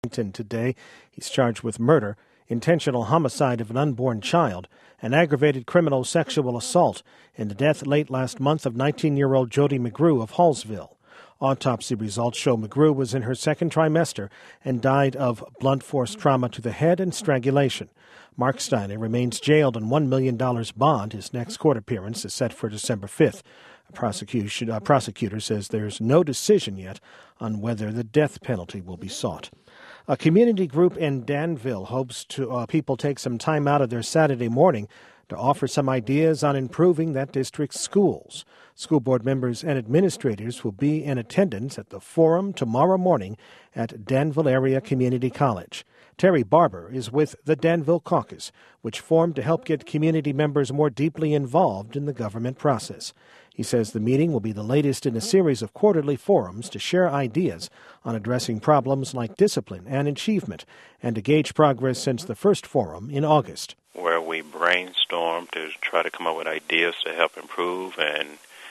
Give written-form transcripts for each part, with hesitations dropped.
Today, he's charged with murder, intentional homicide of an unborn child, and aggravated criminal sexual assault in the death late last month of 19-year-old Jody McGrew of Hallsville. Autopsy results show McGrew was in her second trimester and died of blunt force trauma to the head and strangulation. Mark Steiner remains jailed on $1 million bond. His next court appearance is set for December 5th. A prosecutor says there's no decision yet on whether the death penalty will be sought. A community group in Danville hopes people take some time out of their Saturday morning to offer some ideas on improving that district's schools. School board members and administrators will be in attendance at the forum tomorrow morning at Danville Area Community College. Terry Barber is with the Danville Caucus, which formed to help get community members more deeply involved in the government process. He says the meeting will be the latest in a series of quarterly forums to share ideas on addressing problems like discipline and achievement and to gauge progress since the first forum in August, where we brainstorm to try to come up with ideas to help improve and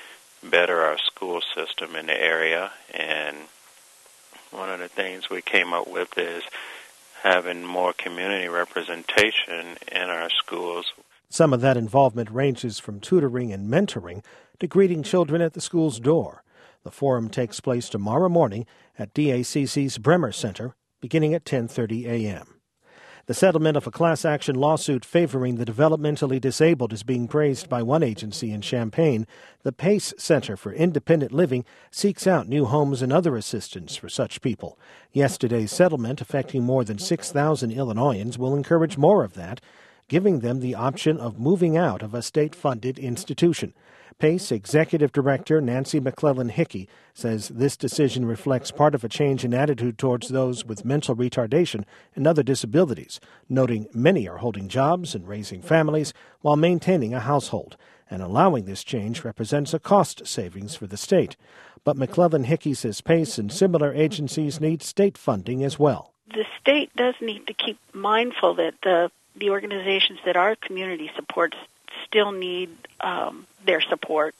better our school system in the area. And one of the things we came up with is having more community representation in our schools. Some of that involvement ranges from tutoring and mentoring to greeting children at the school's door. The forum takes place tomorrow morning at DACC's Bremer Center, beginning at 10:30 a.m. The settlement of a class action lawsuit favoring the developmentally disabled is being praised by one agency in Champaign. The PACE Center for Independent Living seeks out new homes and other assistance for such people. Yesterday's settlement, affecting more than 6,000 Illinoisans, will encourage more of that, giving them the option of moving out of a state-funded institution. PACE Executive Director Nancy McClellan Hickey says this decision reflects part of a change in attitude towards those with mental retardation and other disabilities, noting many are holding jobs and raising families while maintaining a household, and allowing this change represents a cost savings for the state. But McClellan Hickey says PACE and similar agencies need state funding as well. The state does need to keep mindful that the organizations that our community supports still need their support,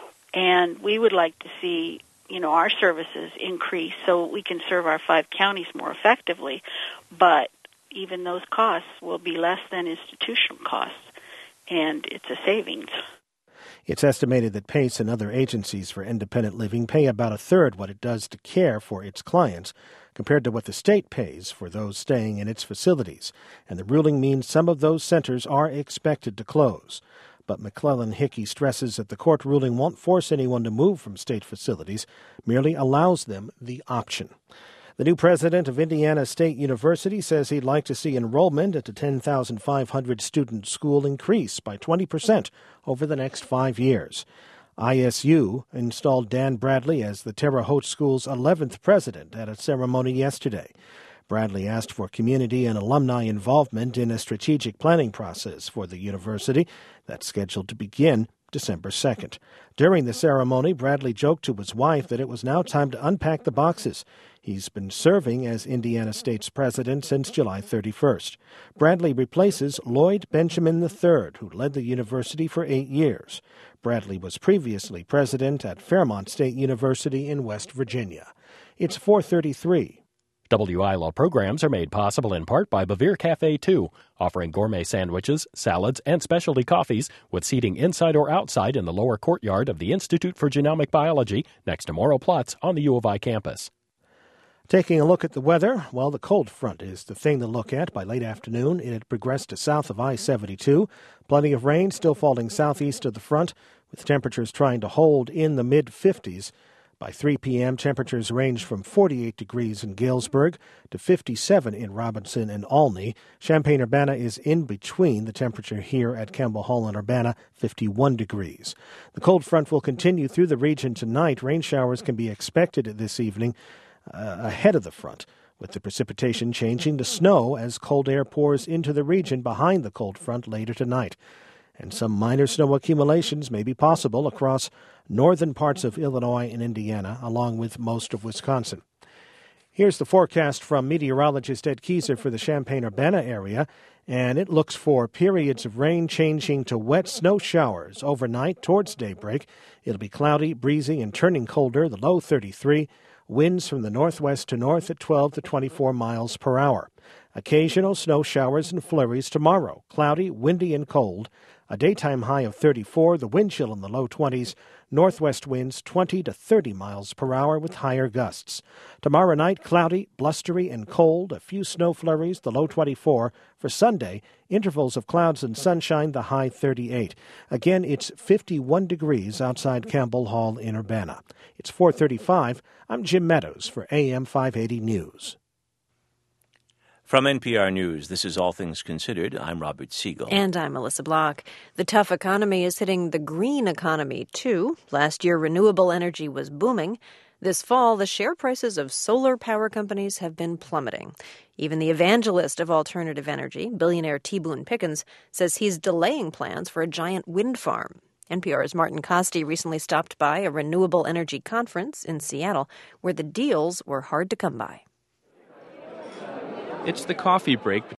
and we would like to see, our services increase so we can serve our 5 counties more effectively, but even those costs will be less than institutional costs, and it's a savings. It's estimated that PACE and other agencies for independent living pay about a third what it does to care for its clients compared to what the state pays for those staying in its facilities, and the ruling means some of those centers are expected to close. But McClellan Hickey stresses that the court ruling won't force anyone to move from state facilities, merely allows them the option. The new president of Indiana State University says he'd like to see enrollment at the 10,500-student school increase by 20% over the next 5 years. ISU installed Dan Bradley as the Terre Haute School's 11th president at a ceremony yesterday. Bradley asked for community and alumni involvement in a strategic planning process for the university that's scheduled to begin December 2nd. During the ceremony, Bradley joked to his wife that it was now time to unpack the boxes. He's been serving as Indiana State's president since July 31st. Bradley replaces Lloyd Benjamin III, who led the university for 8 years. Bradley was previously president at Fairmont State University in West Virginia. It's 4:33. WILO programs are made possible in part by Bavir Cafe 2, offering gourmet sandwiches, salads, and specialty coffees with seating inside or outside in the lower courtyard of the Institute for Genomic Biology next to Morrow Platz on the U of I campus. Taking a look at the weather, well, the cold front is the thing to look at. By late afternoon, it had progressed to south of I-72. Plenty of rain still falling southeast of the front, with temperatures trying to hold in the mid-50s. By 3 p.m., temperatures range from 48 degrees in Galesburg to 57 in Robinson and Olney. Champaign-Urbana is in between. The temperature here at Campbell Hall and Urbana, 51 degrees. The cold front will continue through the region tonight. Rain showers can be expected this evening ahead of the front, with the precipitation changing to snow as cold air pours into the region behind the cold front later tonight. And some minor snow accumulations may be possible across northern parts of Illinois and Indiana, along with most of Wisconsin. Here's the forecast from meteorologist Ed Kieser for the Champaign-Urbana area, and it looks for periods of rain changing to wet snow showers overnight towards daybreak. It'll be cloudy, breezy, and turning colder, the low 33. Winds from the northwest to north at 12 to 24 miles per hour. Occasional snow showers and flurries tomorrow. Cloudy, windy, and cold. A daytime high of 34, the wind chill in the low 20s. Northwest winds 20 to 30 miles per hour with higher gusts. Tomorrow night, cloudy, blustery, and cold. A few snow flurries, the low 24. For Sunday, intervals of clouds and sunshine, the high 38. Again, it's 51 degrees outside Campbell Hall in Urbana. It's 4:35. I'm Jim Meadows for AM 580 News. From NPR News, this is All Things Considered. I'm Robert Siegel. And I'm Melissa Block. The tough economy is hitting the green economy, too. Last year, renewable energy was booming. This fall, the share prices of solar power companies have been plummeting. Even the evangelist of alternative energy, billionaire T. Boone Pickens, says he's delaying plans for a giant wind farm. NPR's Martin Costi recently stopped by a renewable energy conference in Seattle, where the deals were hard to come by. It's the coffee break